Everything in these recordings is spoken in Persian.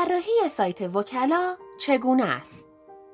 طراحی سایت وکلا چگونه است؟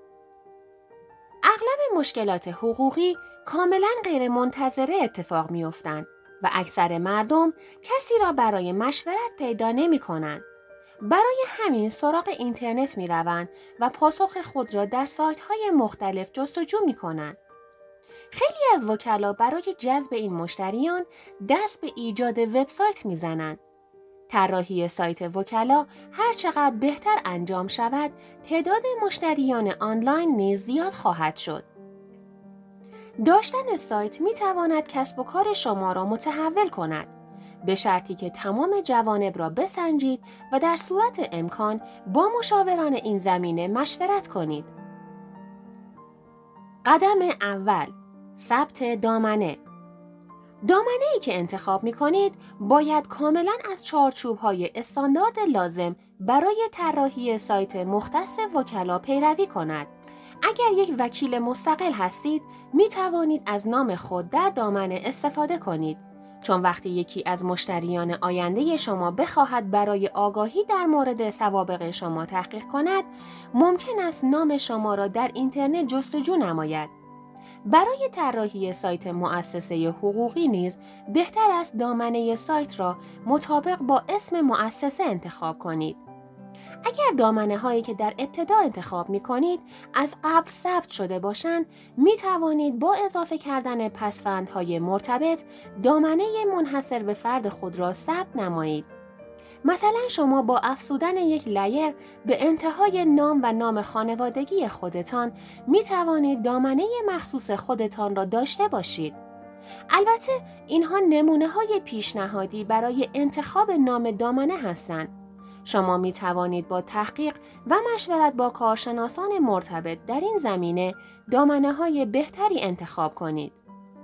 اغلب مشکلات حقوقی کاملا غیر منتظره اتفاق می‌افتند و اکثر مردم کسی را برای مشورت پیدا نمی‌کنند. برای همین سراغ اینترنت می‌روند و پاسخ خود را در سایت‌های مختلف جستجو می‌کنند. خیلی از وکلا برای جذب این مشتریان دست به ایجاد وبسایت می‌زنند. طراحی سایت وکلا هر چقدر بهتر انجام شود، تعداد مشتریان آنلاین نیز زیاد خواهد شد. داشتن سایت می تواند کسب و کار شما را متحول کند، به شرطی که تمام جوانب را بسنجید و در صورت امکان با مشاوران این زمینه مشورت کنید. قدم اول، ثبت دامنه. دامنه‌ای که انتخاب می‌کنید باید کاملاً از چارچوب‌های استاندارد لازم برای طراحی سایت مختص وکلا پیروی کند. اگر یک وکیل مستقل هستید، می‌توانید از نام خود در دامنه استفاده کنید، چون وقتی یکی از مشتریان آینده شما بخواهد برای آگاهی در مورد سوابق شما تحقیق کند، ممکن است نام شما را در اینترنت جستجو نماید. برای طراحی سایت مؤسسه حقوقی نیز بهتر است دامنه سایت را مطابق با اسم مؤسسه انتخاب کنید. اگر دامنه هایی که در ابتدا انتخاب می کنید از قبل ثبت شده باشند، می توانید با اضافه کردن پسوندهای مرتبط دامنه منحصر به فرد خود را ثبت نمایید. مثلا شما با افزودن یک لیر به انتهای نام و نام خانوادگی خودتان می توانید دامنه مخصوص خودتان را داشته باشید. البته اینها نمونه های پیشنهادی برای انتخاب نام دامنه هستند. شما می توانید با تحقیق و مشورت با کارشناسان مرتبط در این زمینه دامنه های بهتری انتخاب کنید.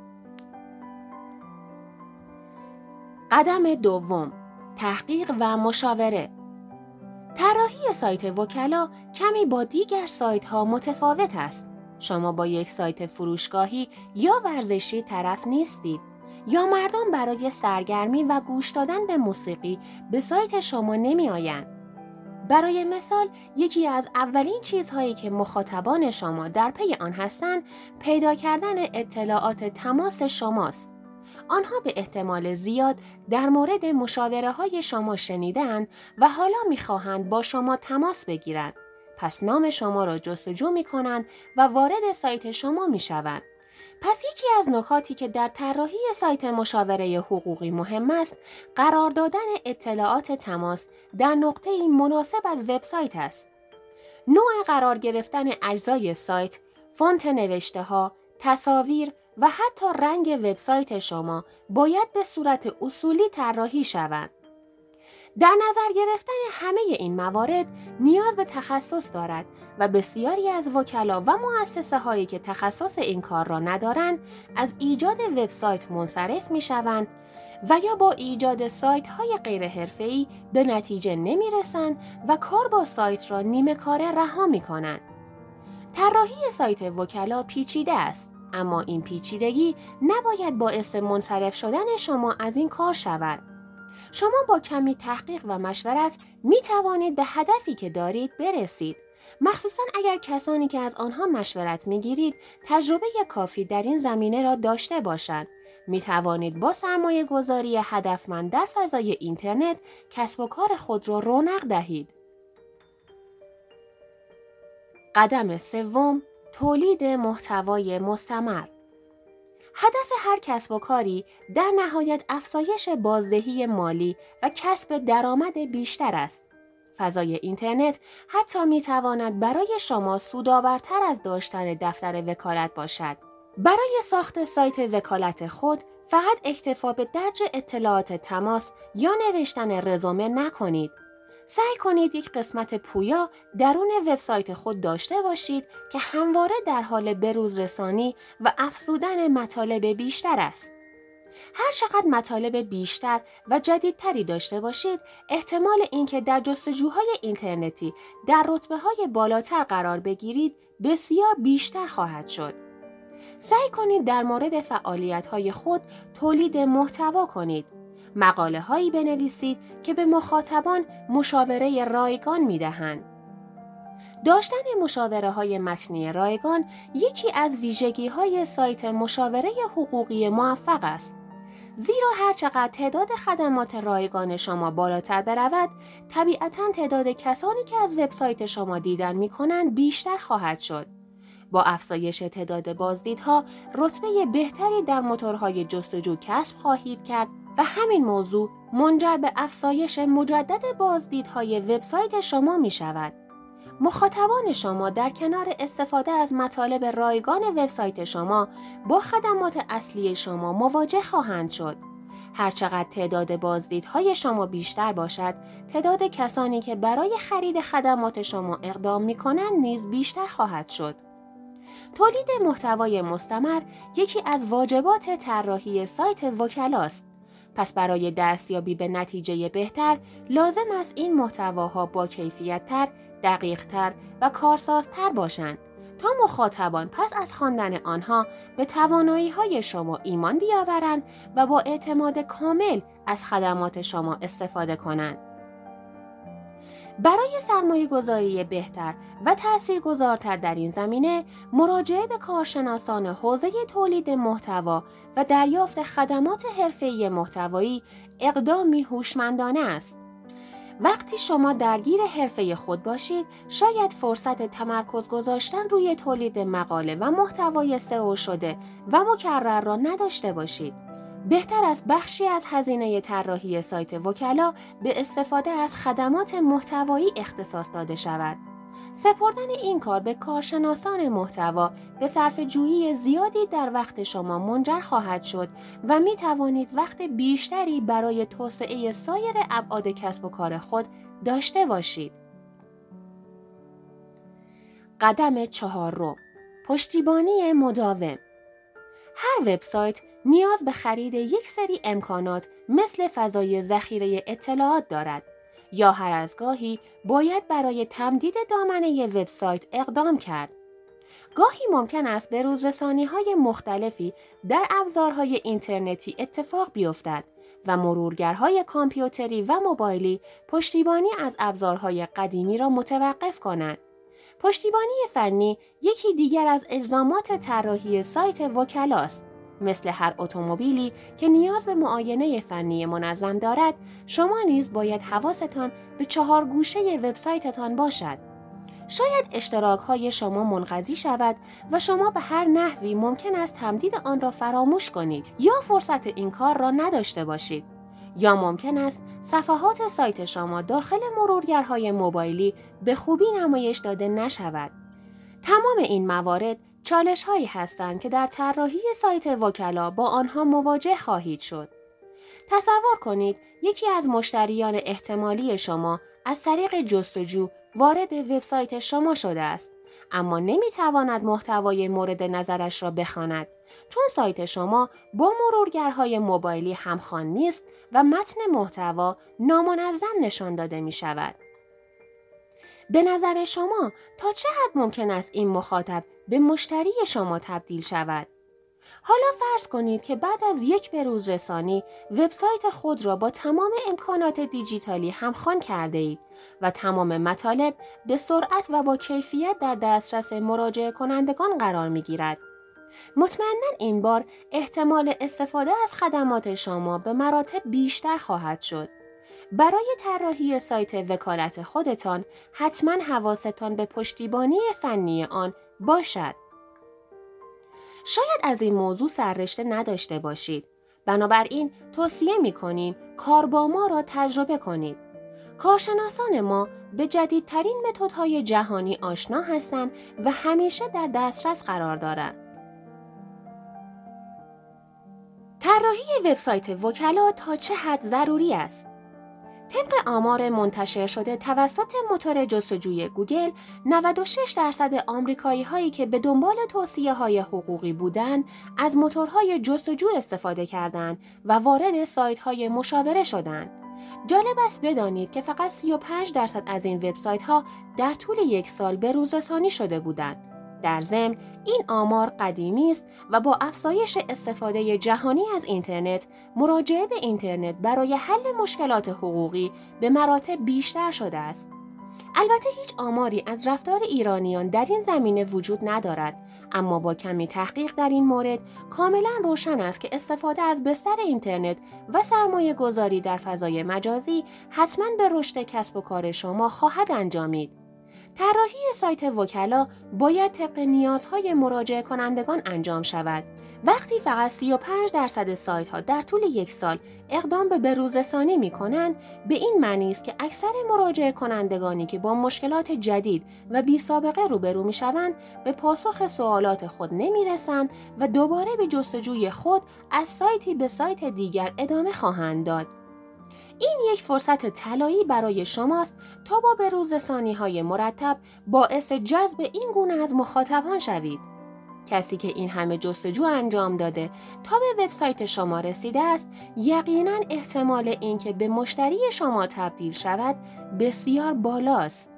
قدم دوم، تحقیق و مشاوره. طراحی سایت وکلا کمی با دیگر سایت ها متفاوت است. شما با یک سایت فروشگاهی یا ورزشی طرف نیستید، یا مردم برای سرگرمی و گوش دادن به موسیقی به سایت شما نمی آیند. برای مثال، یکی از اولین چیزهایی که مخاطبان شما در پی آن هستند، پیدا کردن اطلاعات تماس شماست. آنها به احتمال زیاد در مورد مشاوره‌های شما شنیدند و حالا می‌خواهند با شما تماس بگیرند. پس نام شما را جستجو می‌کنند و وارد سایت شما می‌شوند. پس یکی از نکاتی که در طراحی سایت مشاوره حقوقی مهم است، قرار دادن اطلاعات تماس در نقطه‌ای مناسب از وبسایت است. نوع قرار گرفتن اجزای سایت، فونت نوشته‌ها، تصاویر و حتی رنگ وبسایت شما باید به صورت اصولی طراحی شوند. در نظر گرفتن همه این موارد نیاز به تخصص دارد و بسیاری از وکلا و مؤسسه هایی که تخصص این کار را ندارند از ایجاد وبسایت منصرف می شوند و یا با ایجاد سایت های غیر حرفه‌ای به نتیجه نمی رسند و کار با سایت را نیمه کاره رها می کنند. طراحی سایت وکلا پیچیده است، اما این پیچیدگی نباید باعث منصرف شدن شما از این کار شود. شما با کمی تحقیق و مشورت می توانید به هدفی که دارید برسید، مخصوصاً اگر کسانی که از آنها مشورت می گیرید تجربه کافی در این زمینه را داشته باشند. می توانید با سرمایه گذاری هدفمند در فضای اینترنت کسب و کار خود را رونق دهید. قدم سوم، تولید محتوای مستمر. هدف هر کسب و کاری در نهایت افزایش بازدهی مالی و کسب درآمد بیشتر است. فضای اینترنت حتی می‌تواند برای شما سودآورتر از داشتن دفتر وکالت باشد. برای ساخت سایت وکالت خود فقط اکتفا به درج اطلاعات تماس یا نوشتن رزومه نکنید. سعی کنید یک قسمت پویا درون وبسایت خود داشته باشید که همواره در حال بروز رسانی و افزودن مطالب بیشتر است. هر چقدر مطالب بیشتر و جدیدتری داشته باشید، احتمال اینکه در جستجوهای اینترنتی در رتبه‌های بالاتر قرار بگیرید بسیار بیشتر خواهد شد. سعی کنید در مورد فعالیت‌های خود تولید محتوا کنید. مقاله هایی بنویسید که به مخاطبان مشاوره رایگان می‌دهند. داشتن مشاوره های متنی رایگان یکی از ویژگی های سایت مشاوره حقوقی موفق است. زیرا هرچقدر تعداد خدمات رایگان شما بالاتر برود، طبیعتاً تعداد کسانی که از وبسایت شما دیدن می‌کنند بیشتر خواهد شد. با افزایش تعداد بازدیدها، رتبه بهتری در موتورهای جستجو کسب خواهید کرد و همین موضوع منجر به افزایش مجدد بازدیدهای وبسایت شما می‌شود. مخاطبان شما در کنار استفاده از مطالب رایگان وبسایت شما با خدمات اصلی شما مواجه خواهند شد. هرچقدر تعداد بازدیدهای شما بیشتر باشد، تعداد کسانی که برای خرید خدمات شما اقدام می‌کنند نیز بیشتر خواهد شد. تولید محتوای مستمر یکی از واجبات طراحی سایت وکلاست. پس برای دستیابی به نتیجه بهتر لازم است این محتواها با کیفیت‌تر، دقیق‌تر و کارسازتر باشند تا مخاطبان پس از خواندن آنها به توانایی‌های شما ایمان بیاورند و با اعتماد کامل از خدمات شما استفاده کنند. برای سرمایه‌گذاری بهتر و تأثیرگذارتر در این زمینه، مراجعه به کارشناسان حوزه تولید محتوا و دریافت خدمات حرفه‌ای محتوایی اقدامی هوشمندانه است. وقتی شما درگیر حرفه خود باشید، شاید فرصت تمرکز گذاشتن روی تولید مقاله و محتوای سئو شده و مکرر را نداشته باشید. بهتر است بخشی از هزینه طراحی سایت وکلا به استفاده از خدمات محتوایی اختصاص داده شود. سپردن این کار به کارشناسان محتوا به صرفه‌جویی زیادی در وقت شما منجر خواهد شد و می توانید وقت بیشتری برای توسعه سایر ابعاد کسب و کار خود داشته باشید. قدم 4: پشتیبانی مداوم. هر وبسایت نیاز به خرید یک سری امکانات مثل فضای ذخیره اطلاعات دارد یا هر از گاهی باید برای تمدید دامنه وبسایت اقدام کرد. گاهی ممکن است به روزرسانی‌های مختلفی در ابزارهای اینترنتی اتفاق بیفتد و مرورگرهای کامپیوتری و موبایلی پشتیبانی از ابزارهای قدیمی را متوقف کنند. پشتیبانی فنی یکی دیگر از الزامات طراحی سایت وکلاست. مثل هر اتومبیلی که نیاز به معاینه فنی منظم دارد، شما نیز باید حواستان به 4 گوشه وبسایتتان باشد. شاید اشتراک‌های شما منقضی شود و شما به هر نحوی ممکن است تمدید آن را فراموش کنید یا فرصت این کار را نداشته باشید. یا ممکن است صفحات سایت شما داخل مرورگرهای موبایلی به خوبی نمایش داده نشود. تمام این موارد چالش‌هایی هستند که در طراحی سایت وکلا با آنها مواجه خواهید شد. تصور کنید یکی از مشتریان احتمالی شما از طریق جستجو وارد وبسایت شما شده است، اما نمی‌تواند محتوای مورد نظرش را بخواند چون سایت شما با مرورگرهای موبایلی همخوان نیست و متن محتوا نامنظم نشان داده می‌شود. به نظر شما تا چه حد ممکن است این مخاطب به مشتری شما تبدیل شود؟ حالا فرض کنید که بعد از یک بروز رسانی وبسایت خود را با تمام امکانات دیجیتالی همخوان کرده اید و تمام مطالب به سرعت و با کیفیت در دسترس مراجعه کنندگان قرار می گیرد. مطمئناً این بار احتمال استفاده از خدمات شما به مراتب بیشتر خواهد شد. برای طراحی سایت وکالت خودتان حتما حواستان به پشتیبانی فنی آن باشد. شاید از این موضوع سررشته نداشته باشید. بنابراین توصیه می‌کنیم کار با ما را تجربه کنید. کارشناسان ما به جدیدترین متدهای جهانی آشنا هستند و همیشه در دسترس قرار دارند. طراحی وبسایت وکلا تا چه حد ضروری است؟ طبق آمار منتشر شده توسط موتور جستجوی گوگل، 96% آمریکایی هایی که به دنبال توصیه های حقوقی بودند، از موتورهای جستجو استفاده کردند و وارد سایت های مشاوره شدند. جالب است بدانید که فقط 35% از این وبسایت ها در طول یک سال به روز رسانی شده بودند. در ضمن این آمار قدیمی است و با افزایش استفاده جهانی از اینترنت، مراجعه به اینترنت برای حل مشکلات حقوقی به مراتب بیشتر شده است. البته هیچ آماری از رفتار ایرانیان در این زمینه وجود ندارد، اما با کمی تحقیق در این مورد کاملا روشن است که استفاده از بستر اینترنت و سرمایه گذاری در فضای مجازی حتما به رشد کسب و کار شما خواهد انجامید. طراحی سایت وکلا باید طبق نیازهای مراجعه کنندگان انجام شود. وقتی فقط 35% سایت ها در طول یک سال اقدام به بروزرسانی می کنند، به این معنی است که اکثر مراجعه کنندگانی که با مشکلات جدید و بی سابقه روبرو می شوند به پاسخ سوالات خود نمی رسند و دوباره به جستجوی خود از سایتی به سایت دیگر ادامه خواهند داد. این یک فرصت طلایی برای شماست تا با بروزرسانی‌های مرتب باعث جذب این گونه از مخاطبان شوید. کسی که این همه جستجو انجام داده تا به وبسایت شما رسیده است، یقیناً احتمال اینکه به مشتری شما تبدیل شود بسیار بالاست.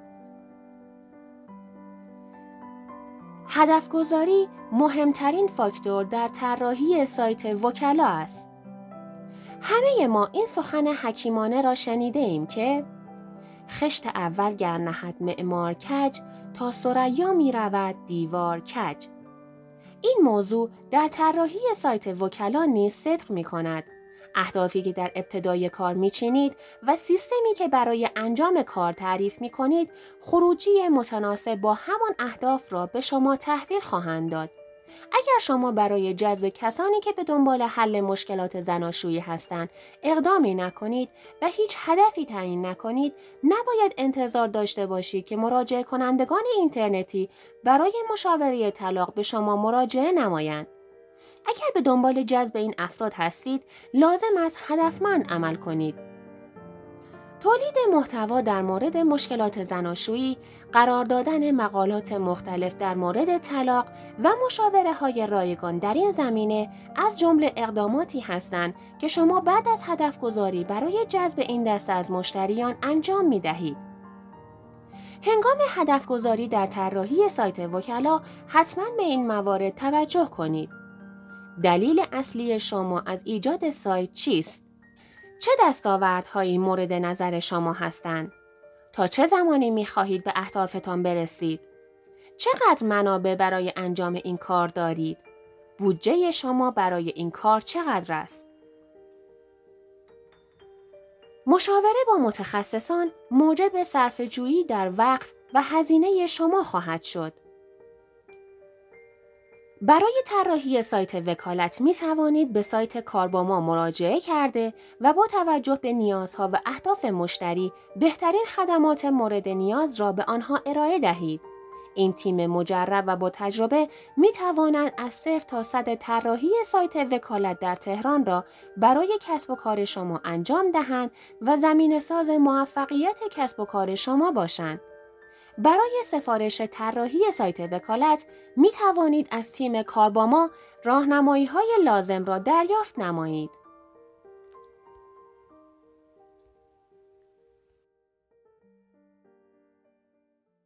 هدفگذاری مهمترین فاکتور در طراحی سایت وکلا است. همه ما این سخن حکیمانه را شنیده ایم که خشت اول گر نهد معمار کج، تا ثریا می رود دیوار کج. این موضوع در طراحی سایت وکلا نیز صدق می کند. اهدافی که در ابتدای کار می چینید و سیستمی که برای انجام کار تعریف می کنید، خروجی متناسب با همان اهداف را به شما تحویل خواهند داد. اگر شما برای جذب کسانی که به دنبال حل مشکلات زناشویی هستند اقدامی نکنید و هیچ هدفی تعیین نکنید، نباید انتظار داشته باشید که مراجعه کنندگان اینترنتی برای مشاوره طلاق به شما مراجعه نمایند. اگر به دنبال جذب این افراد هستید، لازم است هدفمند عمل کنید. تولید محتوا در مورد مشکلات زناشویی، قرار دادن مقالات مختلف در مورد طلاق و مشاوره‌های رایگان در این زمینه از جمله اقداماتی هستند که شما بعد از هدفگذاری برای جذب این دسته از مشتریان انجام می‌دهید. هنگام هدفگذاری در طراحی سایت وکلا حتما به این موارد توجه کنید. دلیل اصلی شما از ایجاد سایت چیست؟ چه دستاوردهایی مورد نظر شما هستند؟ تا چه زمانی می‌خواهید به اهدافتان برسید؟ چقدر منابع برای انجام این کار دارید؟ بودجه شما برای این کار چقدر است؟ مشاوره با متخصصان موجب صرفه‌جویی در وقت و هزینه شما خواهد شد. برای طراحی سایت وکالت می توانید به سایت کار با ما مراجعه کرده و با توجه به نیازها و اهداف مشتری بهترین خدمات مورد نیاز را به آنها ارائه دهید. این تیم مجرب و با تجربه می توانند از 0 تا 100 طراحی سایت وکالت در تهران را برای کسب و کار شما انجام دهند و زمینه‌ساز موفقیت کسب و کار شما باشند. برای سفارش طراحی سایت وکالت می توانید از تیم کار با ما راهنمایی‌های لازم را دریافت نمایید.